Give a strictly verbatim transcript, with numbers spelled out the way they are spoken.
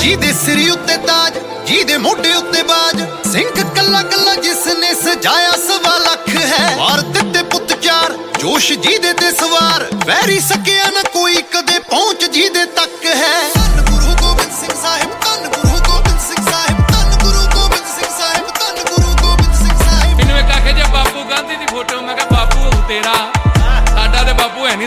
ਜਿਹਦੇ ਸਿਰ ਉੱਤੇ ਤਾਜ, ਜਿਹਦੇ ਮੋਢੇ ਉੱਤੇ ਬਾਜ, ਸਿੰਘ ਕੱਲਾ ਕੱਲਾ ਜਿਸ ਨੇ ਸਜਾਇਆ ਸਵਾ ਲੱਖ ਹੈ। ਵਾਰ ਦਿੱਤੇ ਪੁੱਤ ਚਾਰ, ਜੋਸ਼ ਜਿਹਦੇ ਤੇ ਸਵਾਰ,